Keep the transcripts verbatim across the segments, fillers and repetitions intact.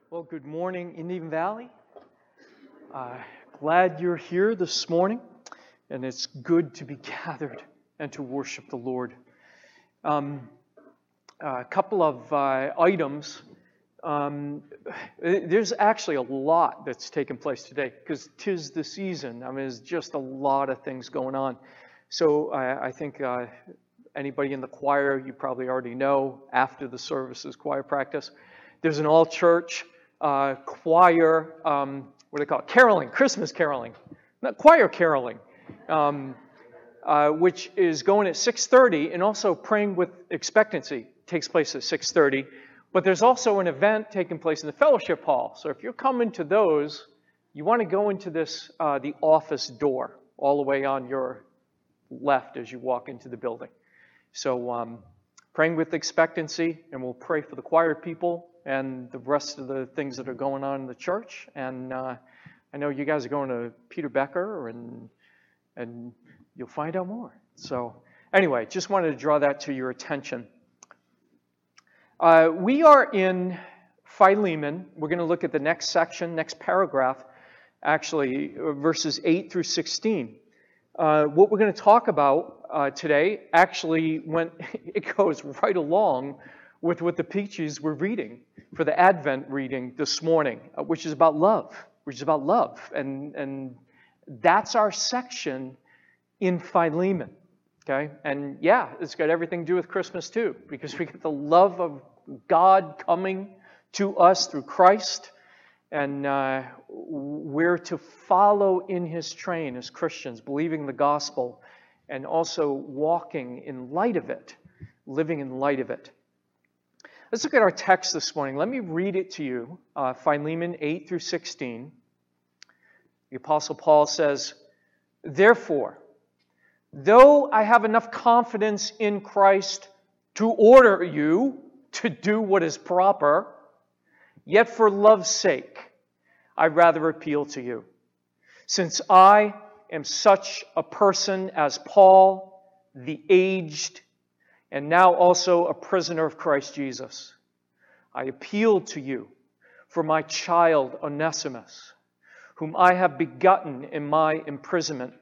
Well, good morning, Indian Valley. Uh, glad you're here this morning, and it's good to be gathered and to worship the Lord. Um, a couple of uh, items. Um, there's actually a lot that's taken place today because 'tis the season. I mean, there's just a lot of things going on. So I, I think uh, anybody in the choir, you probably already know, after the services, choir practice, there's an all-church Uh, choir, um, what do they call it? Caroling, Christmas caroling, not choir caroling, um, uh, which is going at six thirty, and also Praying with Expectancy takes place at six thirty. But there's also an event taking place in the fellowship hall. So if you're coming to those, you want to go into this, uh, the office door, all the way on your left as you walk into the building. So um, Praying with Expectancy, and we'll pray for the choir people and the rest of the things that are going on in the church. And uh, I know you guys are going to Peter Becker, and and you'll find out more. So anyway, just wanted to draw that to your attention. Uh, we are in Philemon. We're going to look at the next section, next paragraph, actually, verses eight through sixteen. Uh, what we're going to talk about uh, today actually went, it goes right along with what the Peaches were reading for the Advent reading this morning, uh, which is about love, which is about love. And, and that's our section in Philemon, okay? And yeah, it's got everything to do with Christmas too, because we get the love of God coming to us through Christ, and uh, we're to follow in His train as Christians, believing the gospel, and also walking in light of it, living in light of it. Let's look at our text this morning. Let me read it to you, uh, Philemon eight through sixteen. The Apostle Paul says, "Therefore, though I have enough confidence in Christ to order you to do what is proper, yet for love's sake, I rather appeal to you. Since I am such a person as Paul, the aged, and now also a prisoner of Christ Jesus, I appeal to you for my child Onesimus, whom I have begotten in my imprisonment,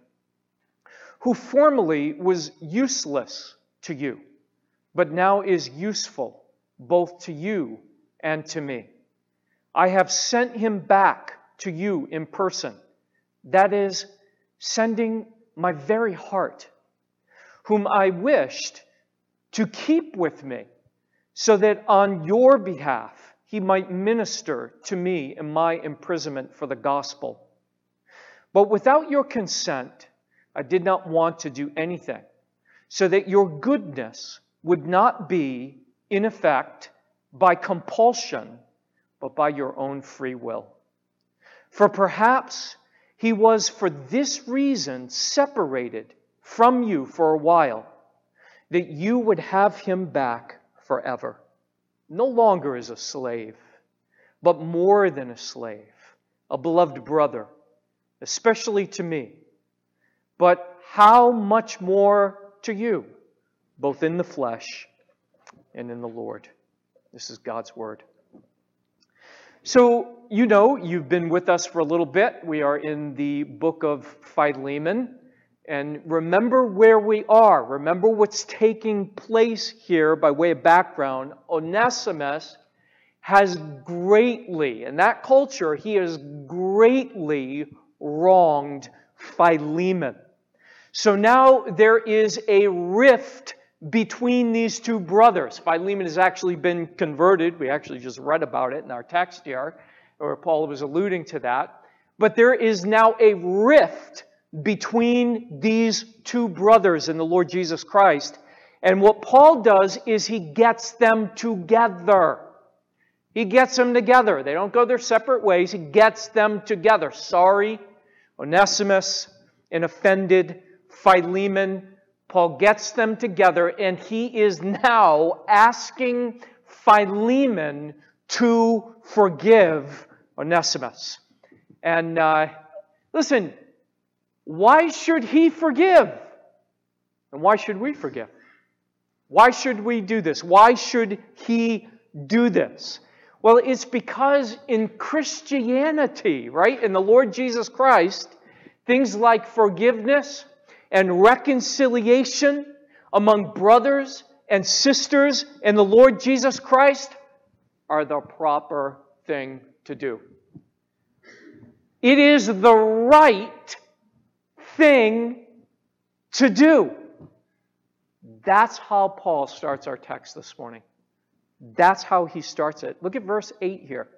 who formerly was useless to you, but now is useful both to you and to me. I have sent him back to you in person, that is, sending my very heart, whom I wished to keep with me, so that on your behalf he might minister to me in my imprisonment for the gospel. But without your consent, I did not want to do anything, so that your goodness would not be, in effect, by compulsion, but by your own free will. For perhaps he was for this reason separated from you for a while, that you would have him back forever, no longer as a slave, but more than a slave, a beloved brother, especially to me, but how much more to you, both in the flesh and in the Lord." This is God's word. So, you know, you've been with us for a little bit. We are in the book of Philemon. And remember where we are. Remember what's taking place here by way of background. Onesimus has greatly, in that culture, he has greatly wronged Philemon. So now there is a rift between these two brothers. Philemon has actually been converted. We actually just read about it in our text here, where Paul was alluding to that. But there is now a rift between these two brothers in the Lord Jesus Christ. And what Paul does is he gets them together. He gets them together. They don't go their separate ways. He gets them together. Sorry, Onesimus, and offended Philemon. Paul gets them together, and he is now asking Philemon to forgive Onesimus. And uh, listen, why should he forgive? And why should we forgive? Why should we do this? Why should he do this? Well, it's because in Christianity, right, in the Lord Jesus Christ, things like forgiveness and reconciliation among brothers and sisters in the Lord Jesus Christ are the proper thing to do. It is the right thing to do. That's how Paul starts our text this morning. That's how he starts it. Look at verse eight here.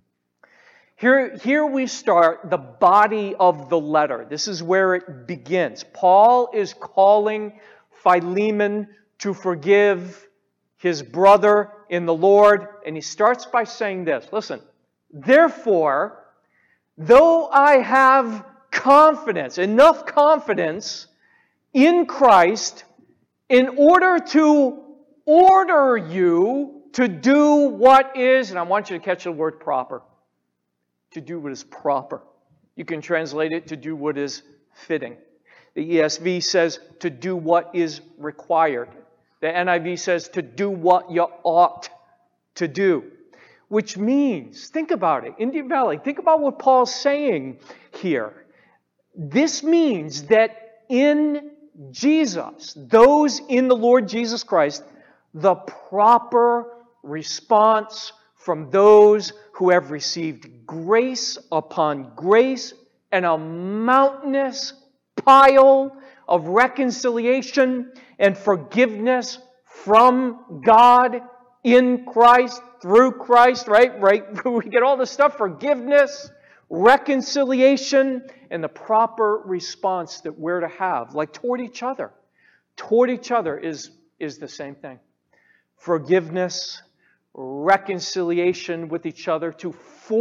Here, here we start the body of the letter. This is where it begins. Paul is calling Philemon to forgive his brother in the Lord. And he starts by saying this. Listen, therefore, though I have confidence, enough confidence in Christ in order to order you to do what is, and I want you to catch the word proper, to do what is proper. You can translate it to do what is fitting. The E S V says to do what is required. The N I V says to do what you ought to do. Which means, think about it, Indian Valley, think about what Paul's saying here. This means that in Jesus, those in the Lord Jesus Christ, the proper response from those who have received grace upon grace and a mountainous pile of reconciliation and forgiveness from God in Christ, through Christ, right? Right? We get all this stuff, forgiveness, reconciliation, and the proper response that we're to have, like toward each other. Toward each other is, is the same thing. Forgiveness, reconciliation with each other, to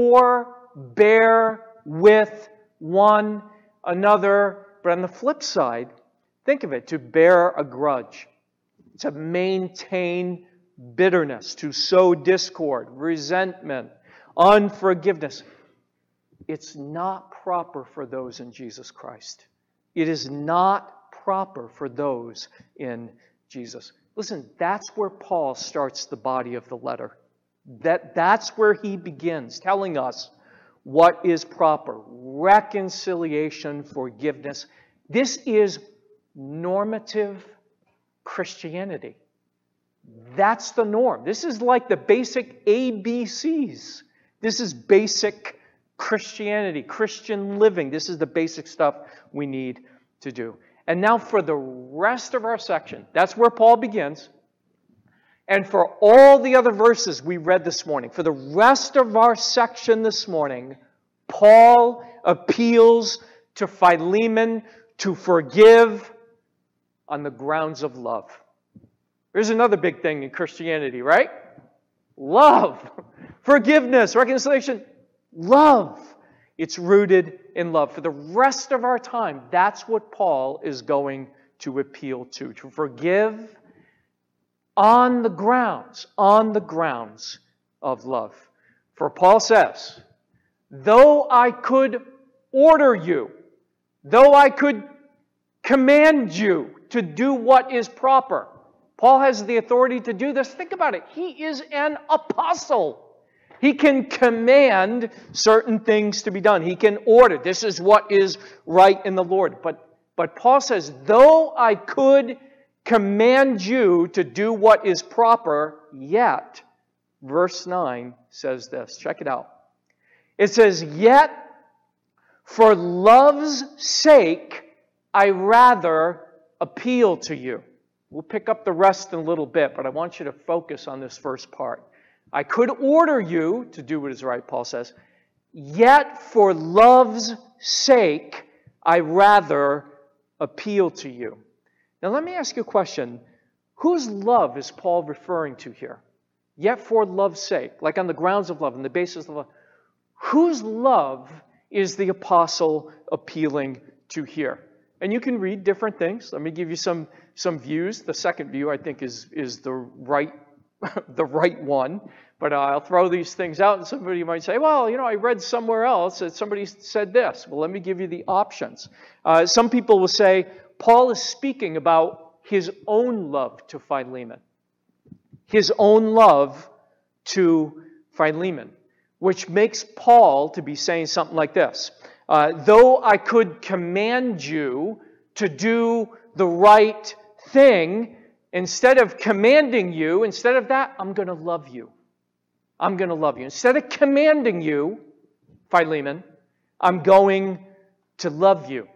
forbear with one another. But on the flip side, think of it, to bear a grudge, to maintain bitterness, to sow discord, resentment, unforgiveness. It's not proper for those in Jesus Christ. It is not proper for those in Jesus. Listen, that's where Paul starts the body of the letter. That, that's where he begins, telling us what is proper. Reconciliation, forgiveness. This is normative Christianity. That's the norm. This is like the basic A B Cs. This is basic Christianity, Christian living. This is the basic stuff we need to do. And now for the rest of our section, that's where Paul begins. And for all the other verses we read this morning, for the rest of our section this morning, Paul appeals to Philemon to forgive on the grounds of love. There's another big thing in Christianity, right? Love. Forgiveness, reconciliation, love. It's rooted in love. For the rest of our time, that's what Paul is going to appeal to. To forgive on the grounds, on the grounds of love. For Paul says, though I could order you, though I could command you to do what is proper, Paul has the authority to do this. Think about it. He is an apostle. He can command certain things to be done. He can order. This is what is right in the Lord. But, but Paul says, though I could command you to do what is proper, yet, verse nine says this. Check it out. It says, yet, for love's sake, I rather appeal to you. We'll pick up the rest in a little bit, but I want you to focus on this first part. I could order you to do what is right, Paul says, yet for love's sake, I rather appeal to you. Now let me ask you a question. Whose love is Paul referring to here? Yet for love's sake, like on the grounds of love, on the basis of love. Whose love is the apostle appealing to here? And you can read different things. Let me give you some, some views. The second view, I think, is, is the right the right one. But uh, I'll throw these things out, and somebody might say, well, you know, I read somewhere else that somebody said this. Well, let me give you the options. Uh, some people will say, Paul is speaking about his own love to Philemon. His own love to Philemon, which makes Paul to be saying something like this. Uh, Though I could command you to do the right thing, instead of commanding you, instead of that, I'm going to love you. I'm going to love you. Instead of commanding you, Philemon, I'm going to love you.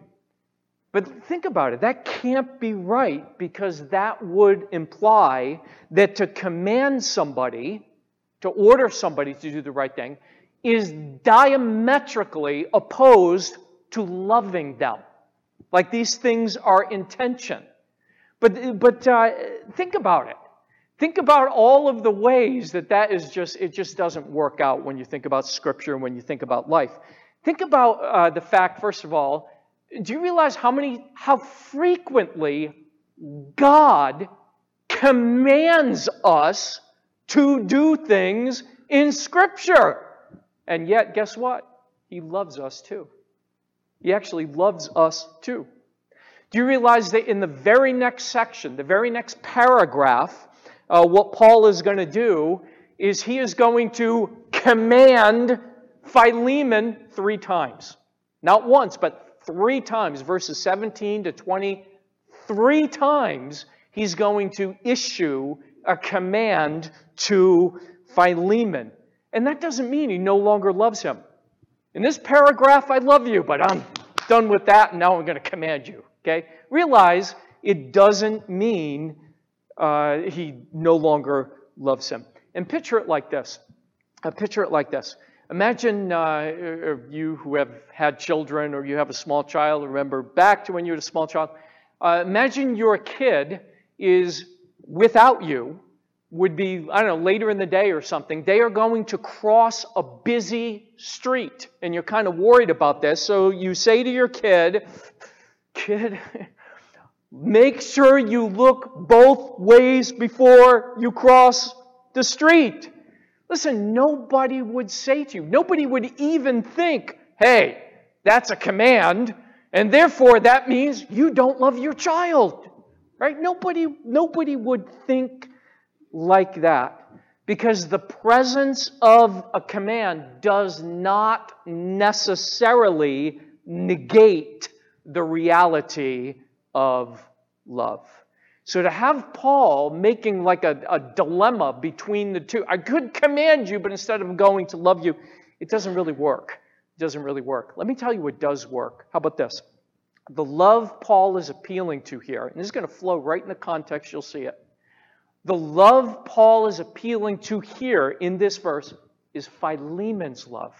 But think about it. That can't be right, because that would imply that to command somebody, to order somebody to do the right thing, is diametrically opposed to loving them. Like these things are in tension. But, but uh, think about it. Think about all of the ways that that is just, it just doesn't work out when you think about Scripture and when you think about life. Think about uh, the fact, first of all, do you realize how many, how frequently God commands us to do things in Scripture? And yet, guess what? He loves us too. He actually loves us too. Do you realize that in the very next section, the very next paragraph, uh, what Paul is going to do is he is going to command Philemon three times. Not once, but three times. Verses seventeen to twenty, three times he's going to issue a command to Philemon. And that doesn't mean he no longer loves him. In this paragraph, I love you, but I'm done with that, and now I'm going to command you. Okay? Realize it doesn't mean uh, he no longer loves him. And picture it like this. Uh, picture it like this. Imagine uh, you who have had children, or you have a small child. Remember back to when you were a small child. Uh, imagine your kid is without you, would be, I don't know, later in the day or something. They are going to cross a busy street, and you're kind of worried about this. So you say to your kid, Kid, make sure you look both ways before you cross the street. Listen, nobody would say to you, nobody would even think, hey, that's a command, and therefore that means you don't love your child. Right? Nobody, nobody would think like that, because the presence of a command does not necessarily negate the reality of love. So to have Paul making like a, a dilemma between the two, I could command you, but instead of going to love you, it doesn't really work. It doesn't really work. Let me tell you what does work. How about this? The love Paul is appealing to here, and this is going to flow right in the context, you'll see it. The love Paul is appealing to here in this verse is Philemon's love.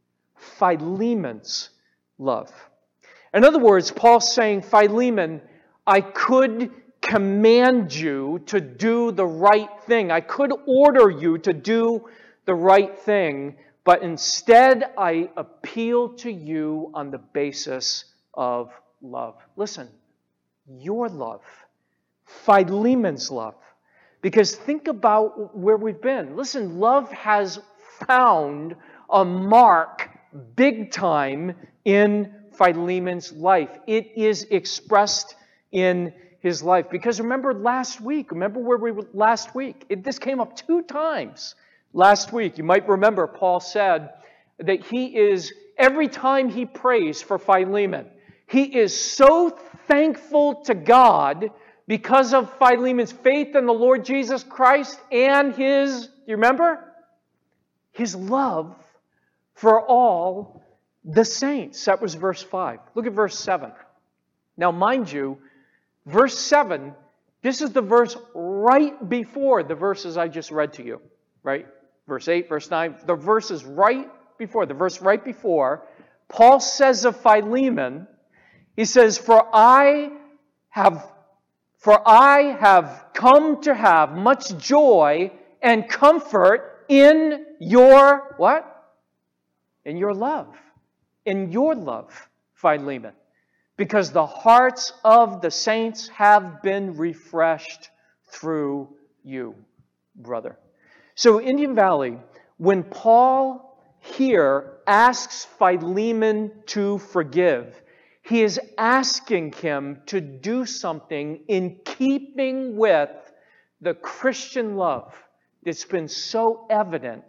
Philemon's love. In other words, Paul's saying, Philemon, I could command you to do the right thing. I could order you to do the right thing, but instead I appeal to you on the basis of love. Listen, your love, Philemon's love. Because think about where we've been. Listen, love has found a mark big time in Philemon's life. It is expressed in his life. Because remember last week, remember where we were last week? It, this came up two times last week. You might remember Paul said that he is, every time he prays for Philemon, he is so thankful to God because of Philemon's faith in the Lord Jesus Christ and his, do you remember? His love for all the saints. That was verse five. Look at verse seven. Now, mind you, verse seven, this is the verse right before the verses I just read to you, right? Verse eight, verse nine, the verses right before, the verse right before, Paul says of Philemon, he says, For I have For I have come to have much joy and comfort in your, what? In your love. In your love, Philemon. Because the hearts of the saints have been refreshed through you, brother. So, Indian Valley, when Paul here asks Philemon to forgive, he is asking him to do something in keeping with the Christian love that's been so evident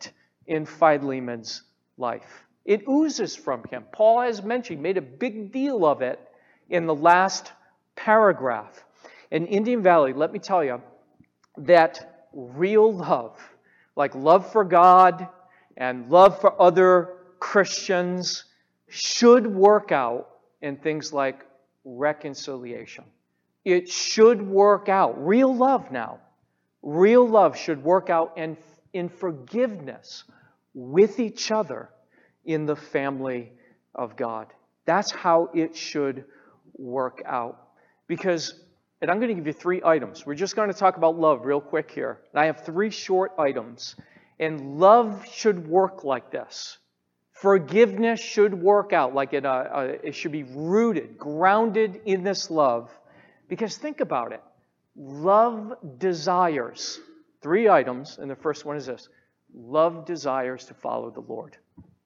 in Philemon's life. It oozes from him. Paul has mentioned, made a big deal of it in the last paragraph. In Indian Valley, let me tell you that real love, like love for God and love for other Christians, should work out in things like reconciliation. It should work out. Real love now. Real love should work out in, in forgiveness with each other in the family of God. That's how it should work out. Because, and I'm going to give you three items. We're just going to talk about love real quick here. And I have three short items. And love should work like this. Forgiveness should work out like it, uh, uh, it should be rooted, grounded in this love. Because think about it. Love desires. Three items, and the first one is this. Love desires to follow the Lord.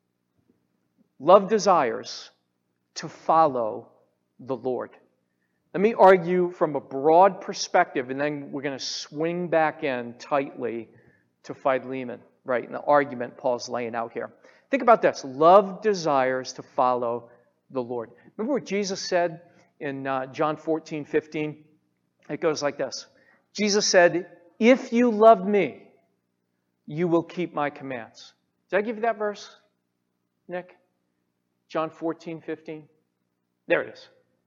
Love desires to follow the Lord. Let me argue from a broad perspective, and then we're going to swing back in tightly to Philemon, right, in the argument Paul's laying out here. Think about this. Love desires to follow the Lord. Remember what Jesus said in uh, John fourteen fifteen? It goes like this. Jesus said, "If you love me, you will keep my commands." Did I give you that verse, Nick? John fourteen fifteen. There it is.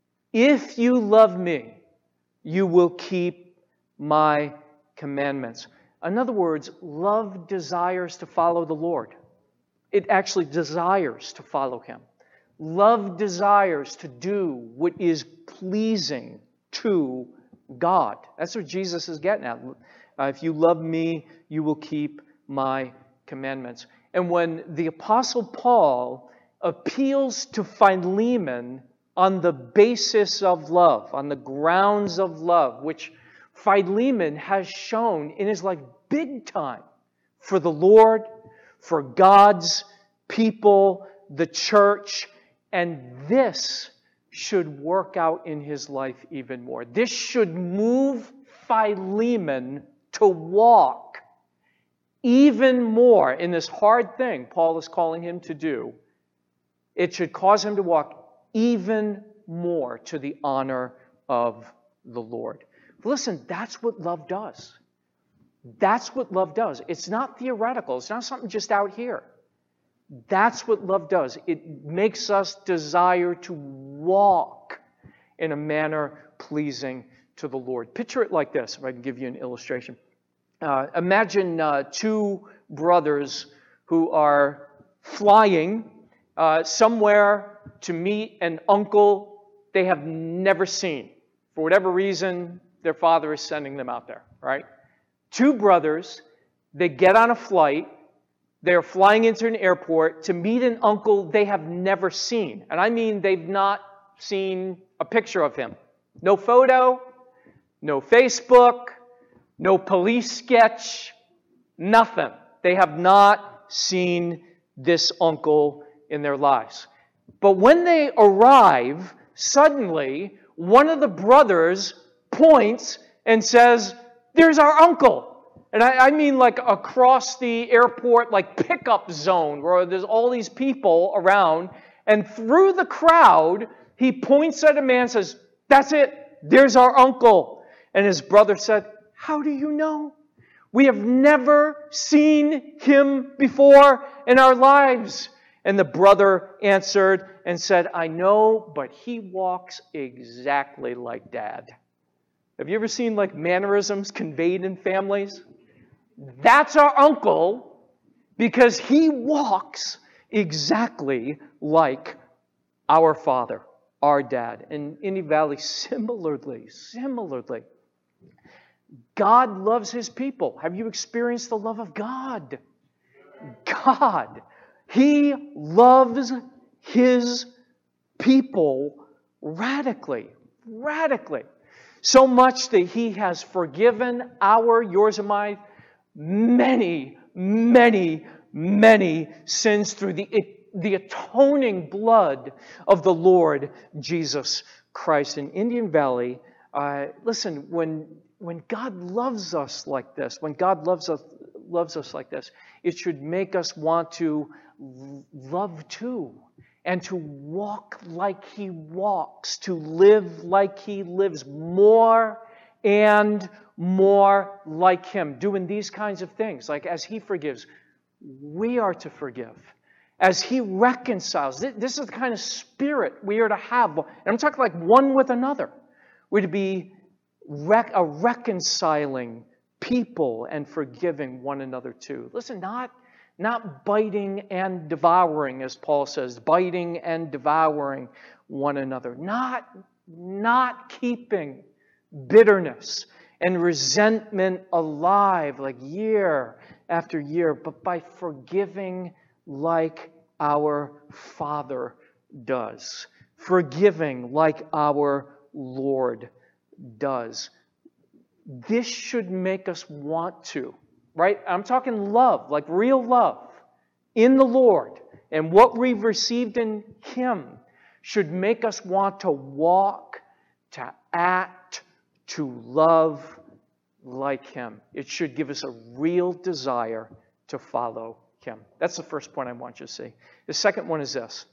If you love me, you will keep my commandments. In other words, love desires to follow the Lord. It actually desires to follow him. Love desires to do what is pleasing to God. That's what Jesus is getting at. Uh, if you love me, you will keep my commandments. And when the Apostle Paul appeals to Philemon on the basis of love, on the grounds of love, which Philemon has shown in his life big time for the Lord, for God's people, the church, and this should work out in his life even more. This should move Philemon to walk even more in this hard thing Paul is calling him to do. It should cause him to walk even more to the honor of the Lord. Listen, that's what love does. That's what love does. It's not theoretical. It's not something just out here. That's what love does. It makes us desire to walk in a manner pleasing to the Lord. Picture it like this, if I can give you an illustration. Uh, imagine uh, two brothers who are flying uh, somewhere to meet an uncle they have never seen. For whatever reason, their father is sending them out there, right? Two brothers, they get on a flight, they're flying into an airport to meet an uncle they have never seen. And I mean they've not seen a picture of him. No photo, no Facebook, no police sketch, nothing. They have not seen this uncle in their lives. But when they arrive, suddenly one of the brothers points and says, "There's our uncle." And I, I mean like across the airport, like pickup zone where there's all these people around. And through the crowd, he points at a man and says, "That's it. There's our uncle." And his brother said, "How do you know? We have never seen him before in our lives." And the brother answered and said, "I know, but he walks exactly like Dad." Have you ever seen like mannerisms conveyed in families? That's our uncle because he walks exactly like our father, our dad. And Indian Valley, similarly, similarly, God loves his people. Have you experienced the love of God? God, he loves his people radically, radically. So much that he has forgiven our, yours and mine, many, many, many sins through the, the atoning blood of the Lord Jesus Christ. In Indian Valley, uh, listen, when, when God loves us like this, when God loves us loves us like this, it should make us want to love too, and to walk like he walks, to live like he lives, more and more like him, doing these kinds of things. Like as he forgives, we are to forgive. As he reconciles, this is the kind of spirit we are to have. And I'm talking like one with another. We're to be rec- a reconciling people and forgiving one another too. Listen, not, not biting and devouring, as Paul says, biting and devouring one another. Not, not keeping bitterness and resentment alive like year after year, but by forgiving like our Father does. Forgiving like our Lord does. This should make us want to, right? I'm talking love, like real love in the Lord. And what we've received in Him should make us want to walk, to act, to love like Him. It should give us a real desire to follow Him. That's the first point I want you to see. The second one is this.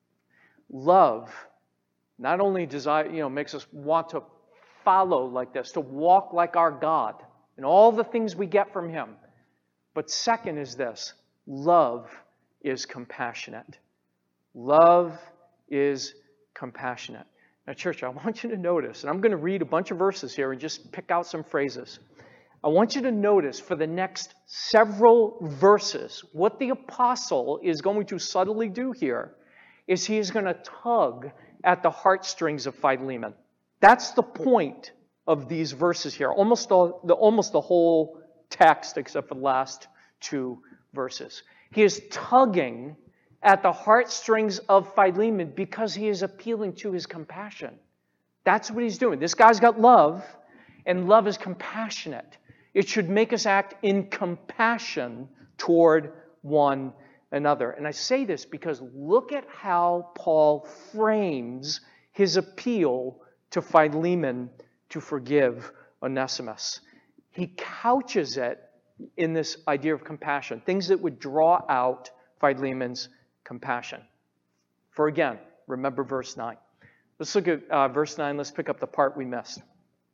Love not only desire, you know, makes us want to follow like this, to walk like our God and all the things we get from Him. But second is this. Love is compassionate. Love is compassionate. Now, church, I want you to notice, and I'm going to read a bunch of verses here and just pick out some phrases. I want you to notice for the next several verses, what the apostle is going to subtly do here is he is going to tug at the heartstrings of Philemon. That's the point of these verses here. Almost all, the, almost the whole text except for the last two verses. He is tugging at the heartstrings of Philemon because he is appealing to his compassion. That's what he's doing. This guy's got love, and love is compassionate. It should make us act in compassion toward one another. And I say this because look at how Paul frames his appeal to Philemon to forgive Onesimus. He couches it in this idea of compassion, things that would draw out Philemon's compassion. For again, remember verse nine. Let's look at uh, verse nine. Let's pick up the part we missed.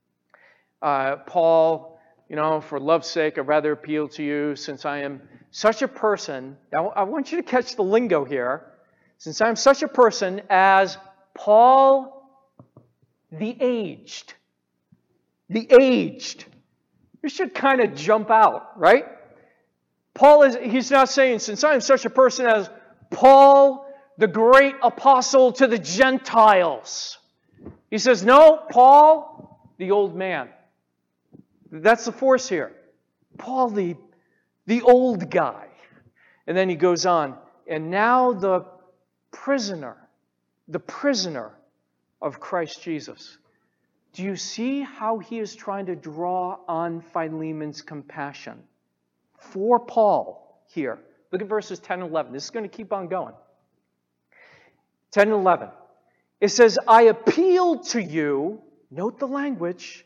Uh, Paul, you know, for love's sake, I'd rather appeal to you since I am such a person. Now, I want you to catch the lingo here. Since I am such a person as Paul the aged. The aged. You should kind of jump out, right? Paul is, he's not saying, since I am such a person as Paul, the great apostle to the Gentiles. He says, no, Paul, the old man. That's the force here. Paul, the, the old guy. And then he goes on, and now the prisoner, the prisoner of Christ Jesus. Do you see how he is trying to draw on Philemon's compassion for Paul here? Look at verses ten and eleven. This is going to keep on going. ten and eleven. It says, I appeal to you, note the language,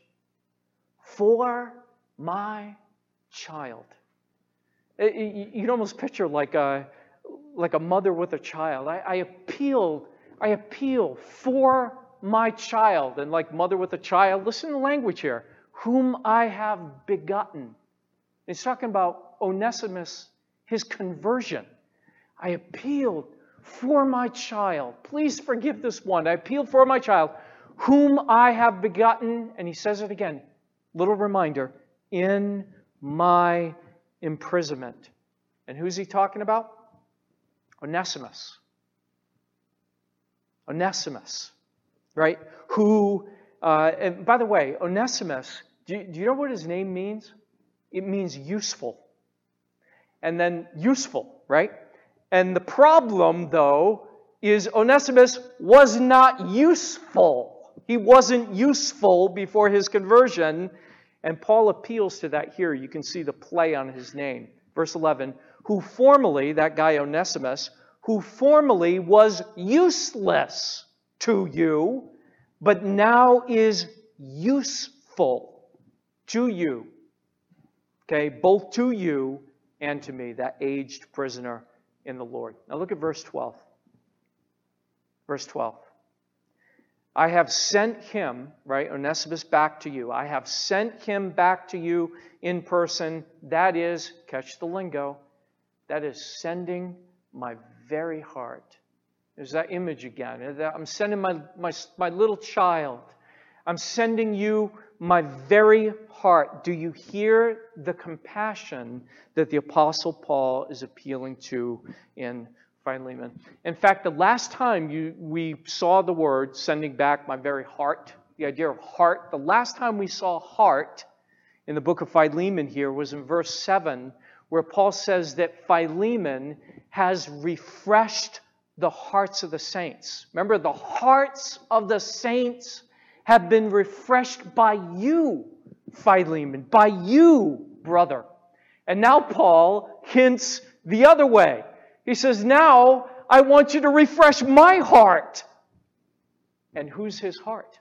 for my child. You'd almost picture like a, like a mother with a child. I, I appeal, I appeal for my child. And like mother with a child, listen to the language here. Whom I have begotten. It's talking about Onesimus, his conversion. I appealed for my child. Please forgive this one. I appeal for my child, whom I have begotten. And he says it again. Little reminder. In my imprisonment. And who's he talking about? Onesimus. Onesimus. Right? Who, uh, and by the way, Onesimus, do you, do you know what his name means? It means useful. And then useful, right? And the problem, though, is Onesimus was not useful. He wasn't useful before his conversion. And Paul appeals to that here. You can see the play on his name. Verse eleven, who formerly, that guy Onesimus, who formerly was useless to you, but now is useful to you. Okay, both to you and to me, that aged prisoner in the Lord. Now look at verse twelve. Verse twelve. I have sent him, right, Onesimus, back to you. I have sent him back to you in person. That is, catch the lingo, that is sending my very heart. There's that image again. I'm sending my, my, my little child. I'm sending you my very heart. Do you hear the compassion that the Apostle Paul is appealing to in Philemon? In fact, the last time you, we saw the word sending back my very heart, the idea of heart, the last time we saw heart in the book of Philemon here was in verse seven, where Paul says that Philemon has refreshed the hearts of the saints. Remember, the hearts of the saints have been refreshed by you, Philemon, by you, brother. And now Paul hints the other way. He says, now I want you to refresh my heart. And who's his heart?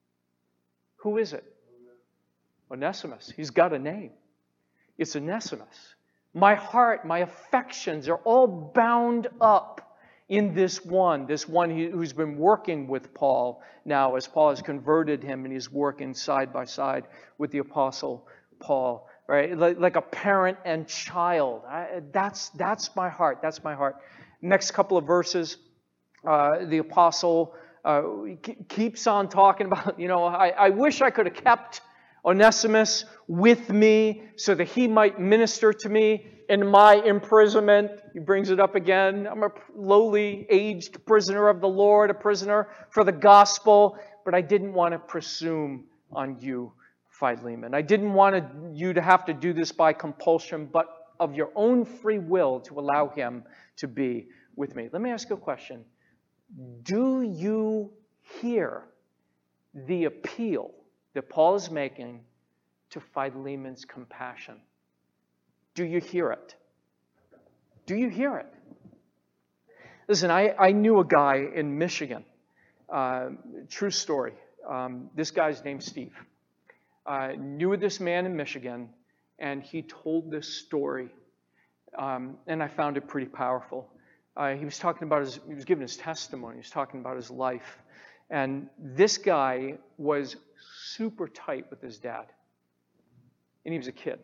Who is it? Onesimus. He's got a name. It's Onesimus. My heart, my affections are all bound up in this one, this one who's been working with Paul now as Paul has converted him and he's working side by side with the Apostle Paul, right? Like, like a parent and child. I, that's, that's my heart. That's my heart. Next couple of verses, uh, the Apostle uh, keeps on talking about, you know, I, I wish I could have kept Onesimus with me so that he might minister to me in my imprisonment. He brings it up again. I'm a lowly, aged prisoner of the Lord, a prisoner for the gospel, but I didn't want to presume on you, Philemon. I didn't want you to have to do this by compulsion, but of your own free will to allow him to be with me. Let me ask you a question. Do you hear the appeal that Paul is making to Philemon's compassion? Do you hear it? Do you hear it? Listen, I, I knew a guy in Michigan. Uh, true story. Um, this guy's named Steve. I uh, knew this man in Michigan, and he told this story, um, and I found it pretty powerful. Uh, he was talking about his, he was giving his testimony. He was talking about his life. And this guy was super tight with his dad. And he was a kid.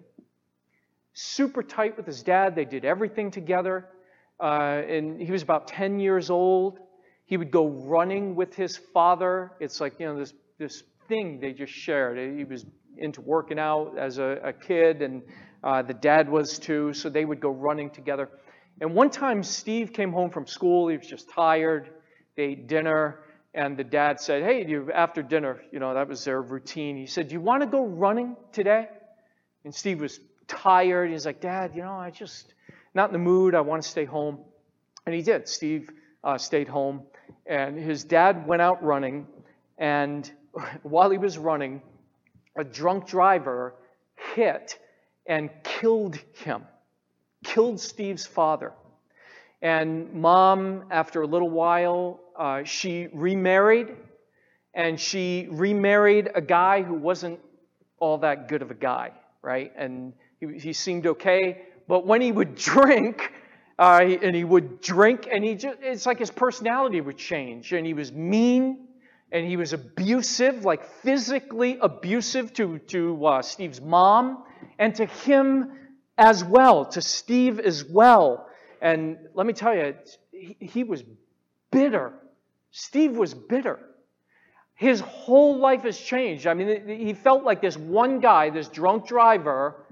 Super tight with his dad. They did everything together. Uh, and he was about ten years old. He would go running with his father. It's like, you know, this, this thing they just shared. He was into working out as a, a kid, and uh, the dad was too. So they would go running together. And one time Steve came home from school. He was just tired. They ate dinner. And the dad said, hey, you, after dinner, you know, that was their routine. He said, do you want to go running today? And Steve was tired. He's like, Dad, you know, I just, not in the mood. I want to stay home. And he did. Steve uh, stayed home. And his dad went out running. And while he was running, a drunk driver hit and killed him. Killed Steve's father. And Mom, after a little while, uh, she remarried. And she remarried a guy who wasn't all that good of a guy, right? And he, he seemed okay. But when he would drink, uh, and he would drink, and he just, it's like his personality would change. And he was mean, and he was abusive, like physically abusive to, to uh, Steve's mom, and to him as well, to Steve as well. And let me tell you, he, he was bitter. Steve was bitter. His whole life has changed. I mean, he felt like this one guy, this drunk driver,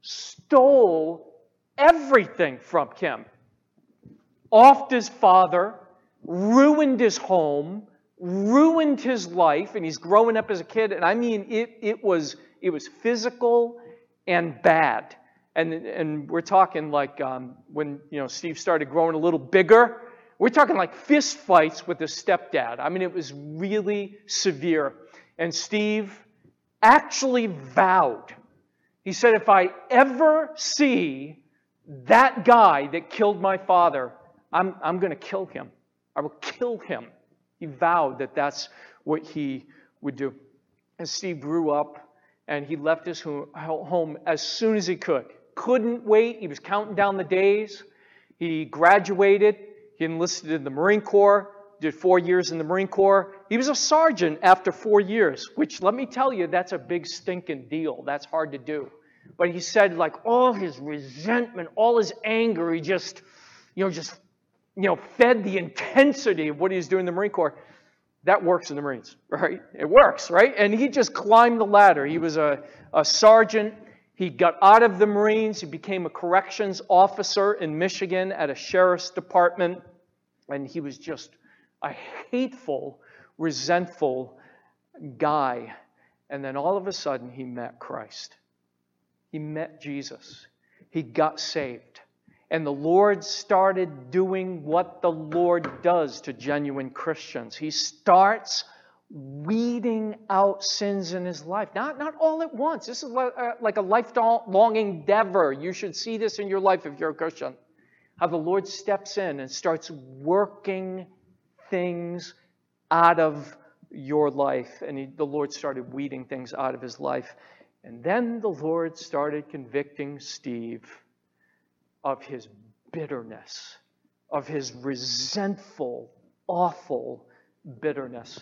stole everything from him. Offed his father, ruined his home, ruined his life, and he's growing up as a kid. And I mean, it, it was it was physical and bad. And, and we're talking like um, when, you know, Steve started growing a little bigger, we're talking like fist fights with his stepdad. I mean, it was really severe. And Steve actually vowed. He said, if I ever see that guy that killed my father, I'm, I'm going to kill him. I will kill him. He vowed that that's what he would do. And Steve grew up. and he left his home as soon as he could. Couldn't wait. He was counting down the days. He graduated. He enlisted in the Marine Corps, did four years in the Marine Corps. He was a sergeant after four years, which, let me tell you, that's a big stinking deal. That's hard to do. But he said, like, all his resentment, all his anger, he just, you know, just, you know, fed the intensity of what he was doing in the Marine Corps. That works in the Marines, right? It works, right? And he just climbed the ladder. He was a, a sergeant. He got out of the Marines. He became a corrections officer in Michigan at a sheriff's department. And he was just a hateful, resentful guy. And then all of a sudden, he met Christ. He met Jesus. He got saved. And the Lord started doing what the Lord does to genuine Christians. He starts weeding out sins in his life. Not, not all at once. This is like a lifelong endeavor. You should see this in your life if you're a Christian. How the Lord steps in and starts working things out of your life. And he, the Lord started weeding things out of his life. And then the Lord started convicting Steve of his bitterness, of his resentful, awful bitterness.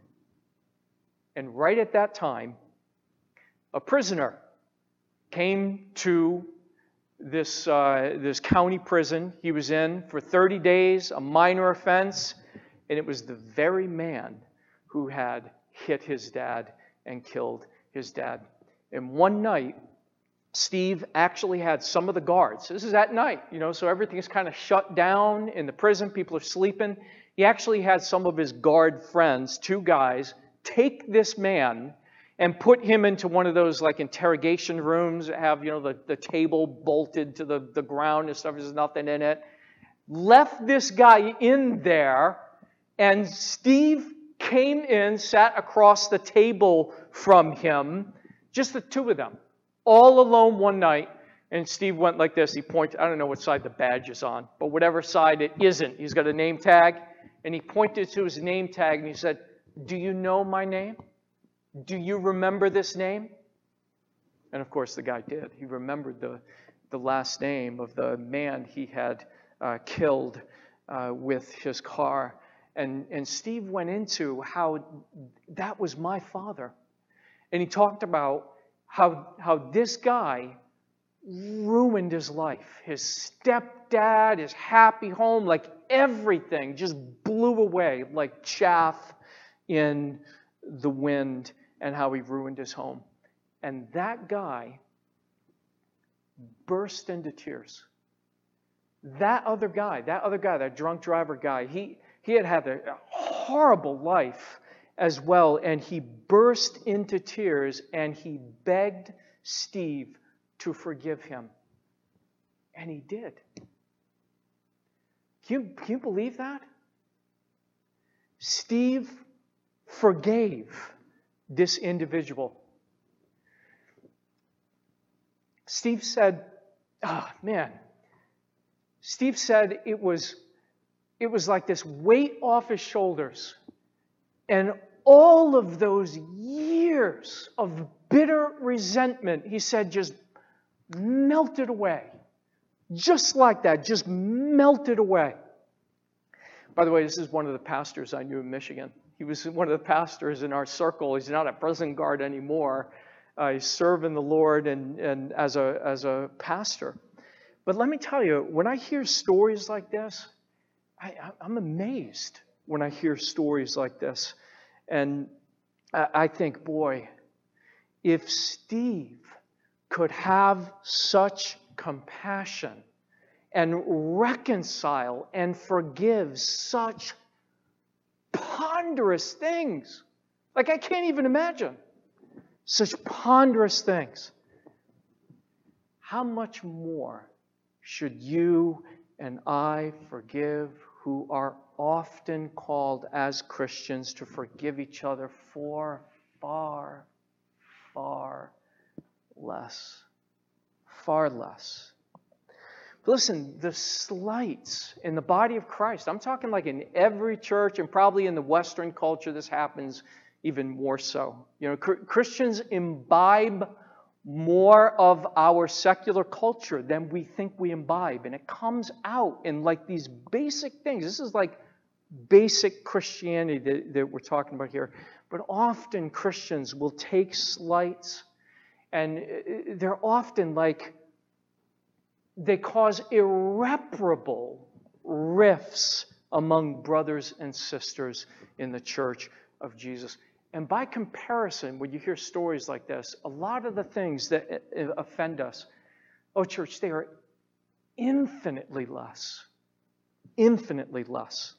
And right at that time, a prisoner came to this, uh, this county prison he was in for thirty days, a minor offense, and it was the very man who had hit his dad and killed his dad. And one night, Steve actually had some of the guards. This is at night, you know, so everything is kind of shut down in the prison. People are sleeping. He actually had some of his guard friends, two guys, take this man and put him into one of those like interrogation rooms that have, you know, the, the table bolted to the, the ground and stuff. There's nothing in it. Left this guy in there, and Steve came in, sat across the table from him, just the two of them. All alone one night, and Steve went like this. He pointed, I don't know what side the badge is on, but whatever side it isn't, he's got a name tag, and he pointed to his name tag and he said, "Do you know my name? Do you remember this name?" And of course the guy did. He remembered the, the last name of the man he had uh, killed uh, with his car. And, and Steve went into how that was my father. And he talked about How, how this guy ruined his life. His stepdad, his happy home, like everything just blew away like chaff in the wind, and how he ruined his home. And that guy burst into tears. That other guy, that other guy, that drunk driver guy, he, he had had a horrible life as well, and he burst into tears and he begged Steve to forgive him. And he did. Can you, can you believe that? Steve forgave this individual. Steve said, oh man, Steve said it was, it was like this weight off his shoulders. And all of those years of bitter resentment, he said, just melted away. Just like that, just melted away. By the way, this is one of the pastors I knew in Michigan. He was one of the pastors in our circle. He's not a prison guard anymore. Uh, he's serving the Lord and, and as a, as a pastor. But let me tell you, when I hear stories like this, I, I'm amazed when I hear stories like this. And I think, boy, if Steve could have such compassion and reconcile and forgive such ponderous things, like I can't even imagine, such ponderous things, how much more should you and I forgive who are often called as Christians to forgive each other for far, far less. Far less. But listen, the slights in the body of Christ, I'm talking like in every church and probably in the Western culture this happens, even more so. You know, Christians imbibe more of our secular culture than we think we imbibe. And it comes out in like these basic things. This is like basic Christianity that, that we're talking about here. But often Christians will take slights, and they're often like, they cause irreparable rifts among brothers and sisters in the church of Jesus. And by comparison, when you hear stories like this, a lot of the things that offend us, oh church, they are infinitely less. Infinitely less.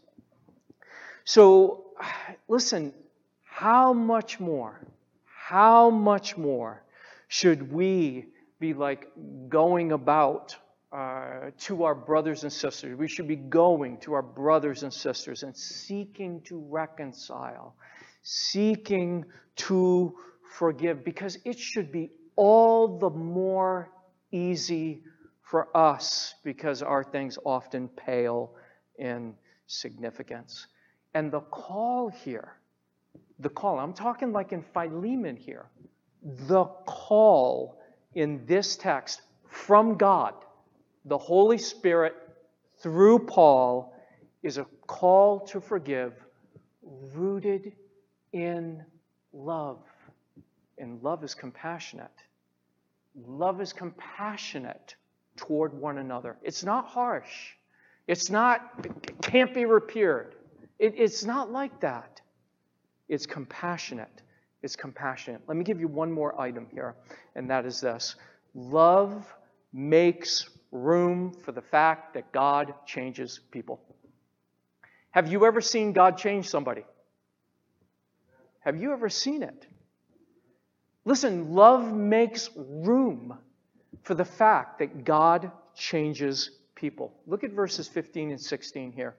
So, listen, how much more, how much more should we be like going about uh, to our brothers and sisters? We should be going to our brothers and sisters and seeking to reconcile, seeking to forgive, because it should be all the more easy for us because our things often pale in significance. And the call here, the call, I'm talking like in Philemon here, the call in this text from God, the Holy Spirit through Paul, is a call to forgive rooted in love. And love is compassionate. Love is compassionate toward one another. It's not harsh. It's not, it can't be repaired. It, it's not like that. It's compassionate. It's compassionate. Let me give you one more item here, and that is this. Love makes room for the fact that God changes people. Have you ever seen God change somebody? Have you ever seen it? Listen, love makes room for the fact that God changes people. Look at verses fifteen and sixteen here.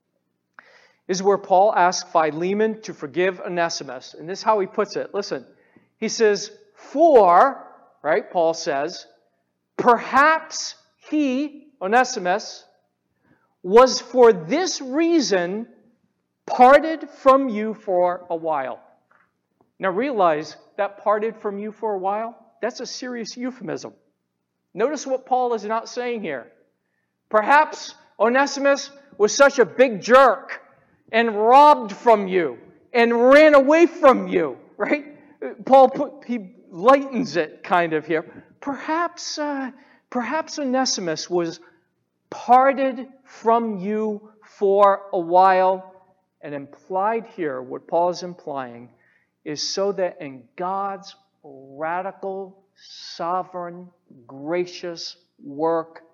This is where Paul asks Philemon to forgive Onesimus. And this is how he puts it. Listen, he says, for, right, Paul says, perhaps he, Onesimus, was for this reason parted from you for a while. Now realize that parted from you for a while, that's a serious euphemism. Notice what Paul is not saying here. Perhaps Onesimus was such a big jerk and robbed from you and ran away from you, right? Paul put, he lightens it kind of here. Perhaps, uh, perhaps Onesimus was parted from you for a while, and implied here, what Paul is implying, is so that in God's radical, sovereign, gracious work,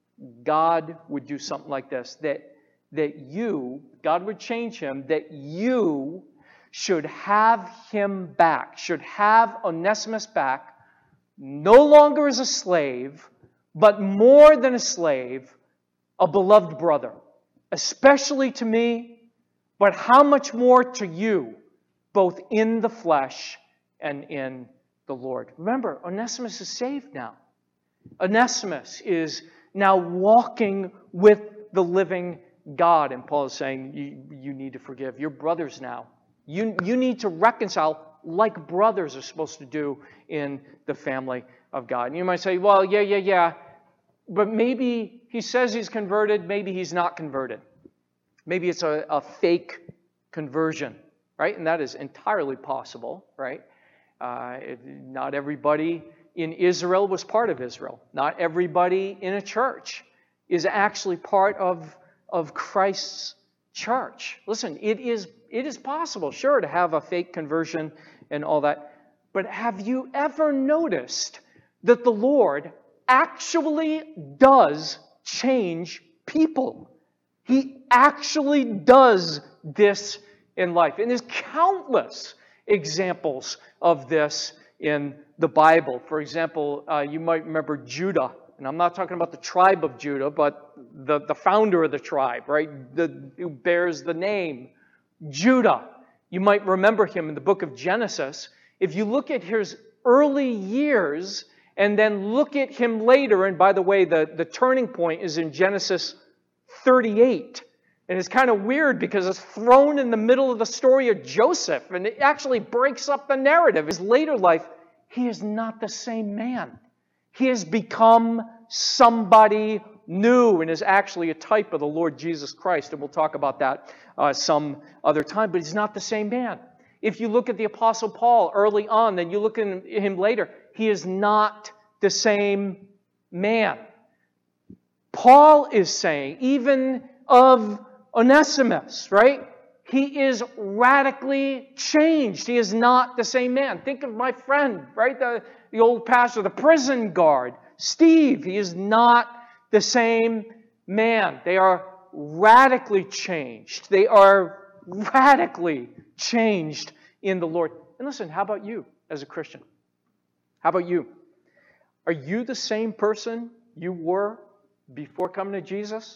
God would do something like this, that that you, God would change him, that you should have him back, should have Onesimus back, no longer as a slave, but more than a slave, a beloved brother, especially to me, but how much more to you, both in the flesh and in the Lord. Remember, Onesimus is saved now. Onesimus is now walking with the living God. And Paul is saying, you, you need to forgive. You're brothers now. You, you need to reconcile like brothers are supposed to do in the family of God. And you might say, well, yeah, yeah, yeah, but maybe he says he's converted, maybe he's not converted. Maybe it's a, a fake conversion, right? And that is entirely possible, right? Uh, it, not everybody in Israel was part of Israel. Not everybody in a church is actually part of of Christ's church. Listen, it is, it is possible, sure, to have a fake conversion and all that. But have you ever noticed that the Lord actually does change people? He actually does this in life. And there's countless examples of this in the Bible. For example, uh, you might remember Judah. And I'm not talking about the tribe of Judah, but the, the founder of the tribe, right? The, who bears the name Judah. You might remember him in the book of Genesis. If you look at his early years and then look at him later, and by the way, the, the turning point is in Genesis thirty-eight. And it's kind of weird because it's thrown in the middle of the story of Joseph, and it actually breaks up the narrative. His later life, he is not the same man. He has become somebody new and is actually a type of the Lord Jesus Christ. And we'll talk about that uh, some other time. But he's not the same man. If you look at the Apostle Paul early on, then you look at him later, he is not the same man. Paul is saying, even of Onesimus, right? He is radically changed. He is not the same man. Think of my friend, right? The, the old pastor, the prison guard, Steve. He is not the same man. They are radically changed. They are radically changed in the Lord. And listen, how about you as a Christian? How about you? Are you the same person you were before coming to Jesus?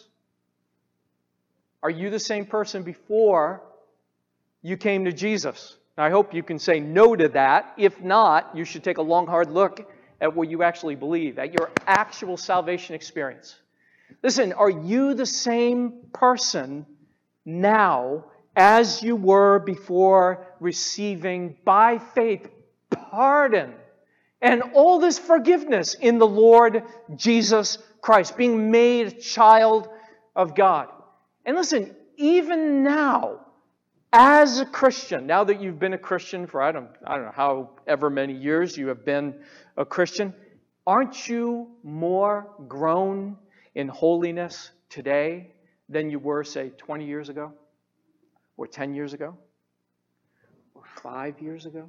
Are you the same person before you came to Jesus? Now, I hope you can say no to that. If not, you should take a long, hard look at what you actually believe, at your actual salvation experience. Listen, are you the same person now as you were before receiving by faith pardon and all this forgiveness in the Lord Jesus Christ, being made a child of God? And listen, even now, as a Christian, now that you've been a Christian for, I don't, I don't know, however many years you have been a Christian, aren't you more grown in holiness today than you were, say, twenty years ago? Or ten years ago? Or five years ago?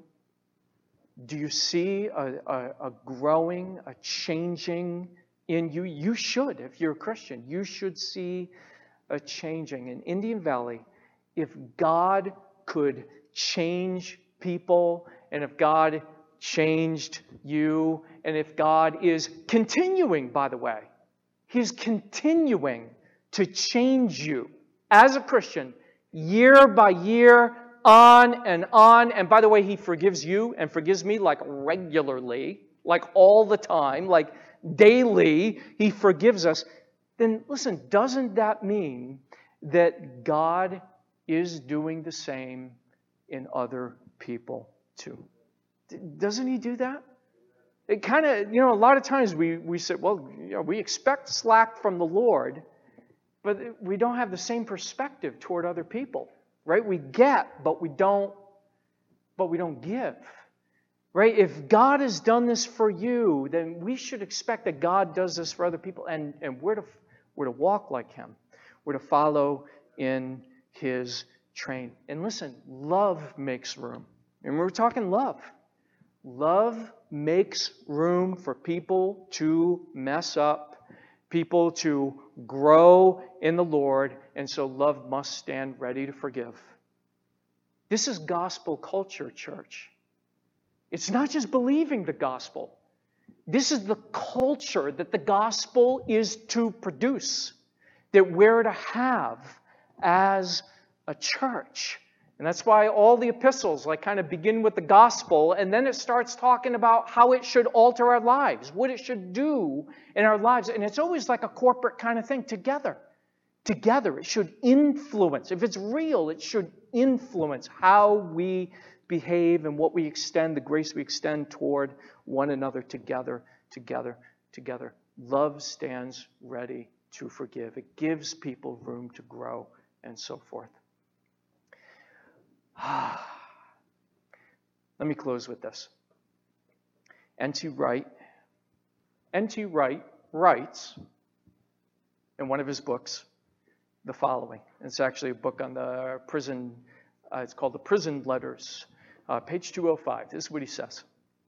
Do you see a, a, a growing, a changing in you? You should, if you're a Christian. You should see a changing. In Indian Valley, if God could change people, and if God changed you, and if God is continuing, by the way, He's continuing to change you as a Christian year by year, on and on. And by the way, He forgives you and forgives me like regularly, like all the time, like daily. He forgives us. Then listen, doesn't that mean that God is doing the same in other people too? Doesn't He do that? It kind of, you know, a lot of times we, we say, well, you know, we expect slack from the Lord, but we don't have the same perspective toward other people, right? We get, but we don't, but we don't give. Right? If God has done this for you, then we should expect that God does this for other people. And, and we're, to, we're to walk like Him. We're to follow in His train. And listen, love makes room. And we're talking love. Love makes room for people to mess up, people to grow in the Lord. And so love must stand ready to forgive. This is gospel culture, church. It's not just believing the gospel. This is the culture that the gospel is to produce, that we're to have as a church. And that's why all the epistles like kind of begin with the gospel, and then it starts talking about how it should alter our lives, what it should do in our lives. And it's always like a corporate kind of thing, together. Together. It should influence. If it's real, it should influence how we behave and what we extend, the grace we extend toward one another together, together, together. Love stands ready to forgive. It gives people room to grow and so forth. Let me close with this. N T Wright, N T Wright writes in one of his books the following. It's actually a book on the prison, uh, it's called The Prison Letters. Uh, page two oh five, this is what he says.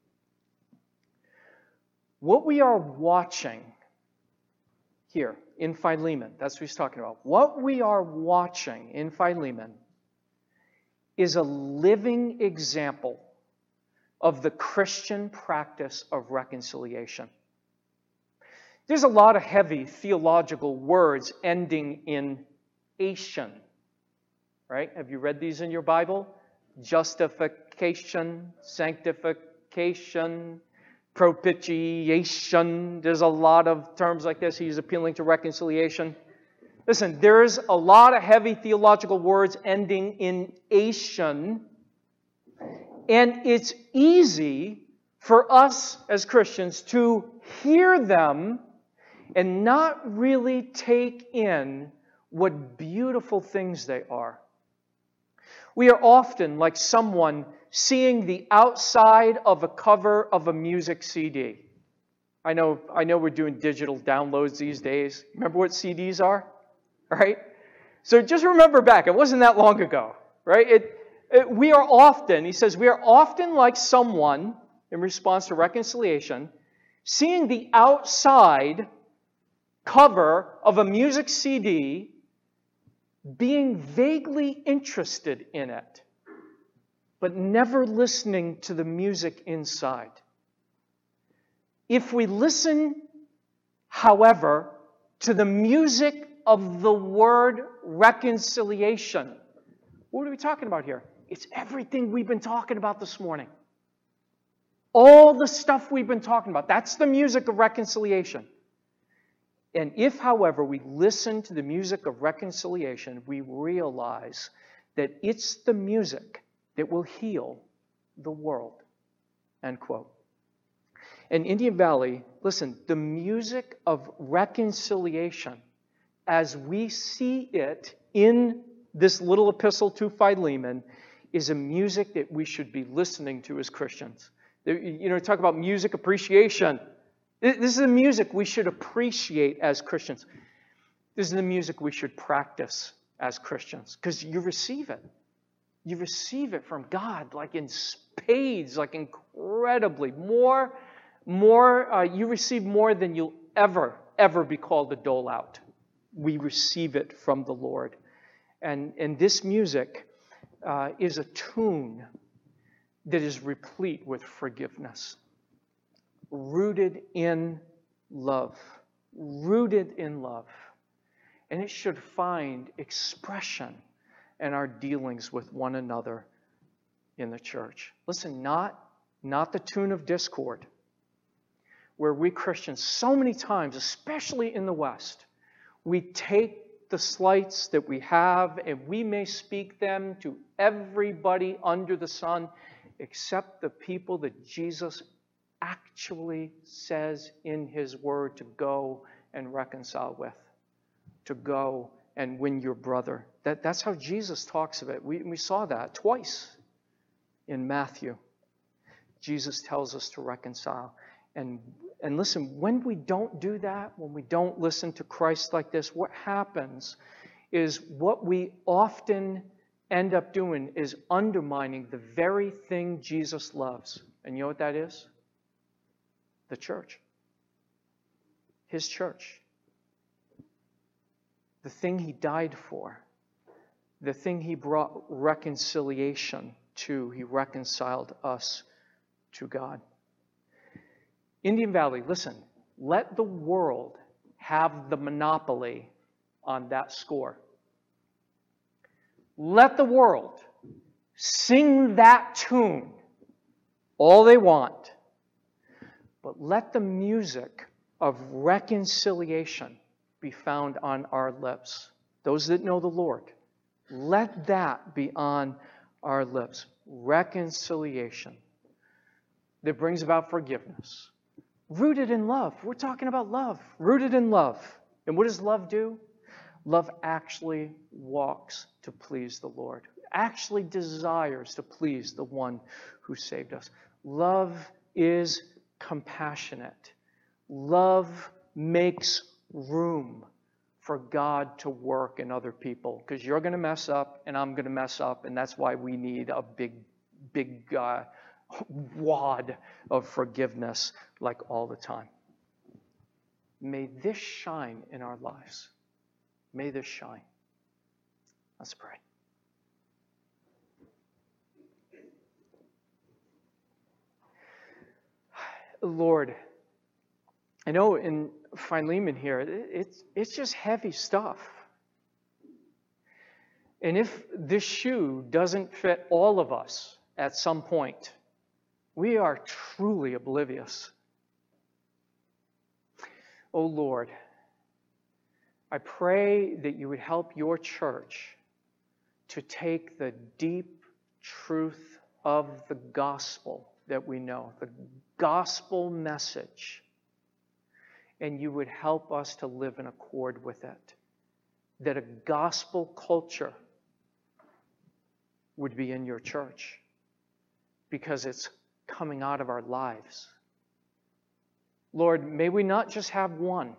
What we are watching here in Philemon, that's what he's talking about. What we are watching in Philemon is a living example of the Christian practice of reconciliation. There's a lot of heavy theological words ending in ation, right? Have you read these in your Bible? Justification, sanctification, propitiation. There's a lot of terms like this. He's appealing to reconciliation. Listen, there's a lot of heavy theological words ending in ation, and it's easy for us as Christians to hear them and not really take in what beautiful things they are. We are often like someone seeing the outside of a cover of a music C D. I know, I know we're doing digital downloads these days. Remember what C Ds are? Right? So just remember back. It wasn't that long ago. Right? It, it, we are often, he says, we are often like someone, in response to reconciliation, seeing the outside cover of a music C D, being vaguely interested in it, but never listening to the music inside. If we listen, however, to the music of the word reconciliation, what are we talking about here? It's everything we've been talking about this morning. All the stuff we've been talking about. That's the music of reconciliation. And if, however, we listen to the music of reconciliation, we realize that it's the music that will heal the world. End quote. In Indian Valley, listen, the music of reconciliation, as we see it in this little epistle to Philemon, is a music that we should be listening to as Christians. You know, talk about music appreciation. This is the music we should appreciate as Christians. This is the music we should practice as Christians, because you receive it. You receive it from God, like in spades, like incredibly. More, more. Uh, you receive more than you'll ever, ever be called to dole out. We receive it from the Lord. And, and this music uh, is a tune that is replete with forgiveness. Rooted in love. Rooted in love. And it should find expression in our dealings with one another in the church. Listen, not, not the tune of discord, where we Christians so many times, especially in the West, we take the slights that we have and we may speak them to everybody under the sun except the people that Jesus actually says in His Word to go and reconcile with, to go and win your brother. That, that's how Jesus talks of it. We, we saw that twice in Matthew. Jesus tells us to reconcile. And, and listen, when we don't do that, when we don't listen to Christ like this, what happens is what we often end up doing is undermining the very thing Jesus loves. And you know what that is? The church. His church. The thing He died for. The thing He brought reconciliation to. He reconciled us to God. Indian Valley, listen, let the world have the monopoly on that score. Let the world sing that tune all they want. But let the music of reconciliation be found on our lips. Those that know the Lord, let that be on our lips. Reconciliation that brings about forgiveness. Rooted in love. We're talking about love. Rooted in love. And what does love do? Love actually walks to please the Lord. Actually desires to please the one who saved us. Love is compassionate. Love makes room for God to work in other people. Because you're going to mess up and I'm going to mess up. And that's why we need a big, big uh, wad of forgiveness like all the time. May this shine in our lives. May this shine. Let's pray. Lord, I know in Philemon here, it's, it's just heavy stuff. And if this shoe doesn't fit all of us at some point, we are truly oblivious. Oh Lord, I pray that you would help your church to take the deep truth of the gospel that we know, the gospel message, and you would help us to live in accord with it. That a gospel culture would be in your church because it's coming out of our lives. Lord, may we not just have one.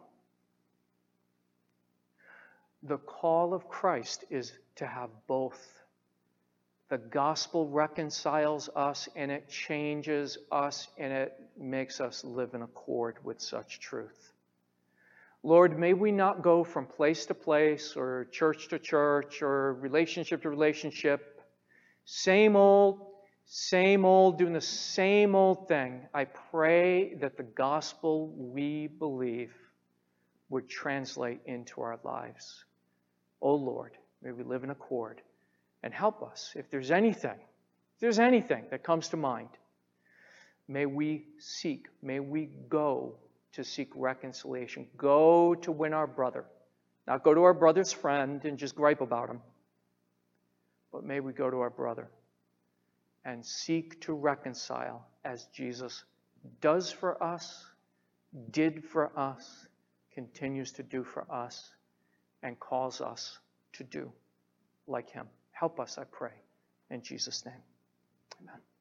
The call of Christ is to have both. The gospel reconciles us and it changes us and it makes us live in accord with such truth. Lord, may we not go from place to place or church to church or relationship to relationship, same old, same old, doing the same old thing. I pray that the gospel we believe would translate into our lives. Oh Lord, may we live in accord and help us. If there's anything, if there's anything that comes to mind, may we seek, may we go to seek reconciliation. Go to win our brother. Not go to our brother's friend and just gripe about him. But may we go to our brother and seek to reconcile as Jesus does for us, did for us, continues to do for us, and calls us to do like him. Help us, I pray. In Jesus' name, amen.